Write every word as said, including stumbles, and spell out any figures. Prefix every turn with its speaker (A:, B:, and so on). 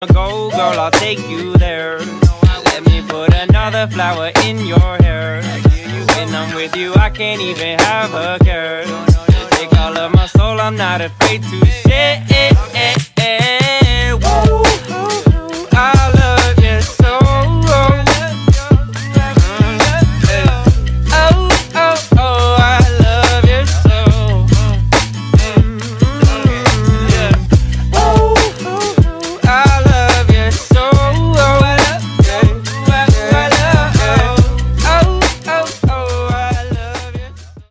A: Go, girl, I'll take you there. Let me put another flower in your hair. When I'm with you, I can't even have a care. Take all of my soul, I'm not afraid to share.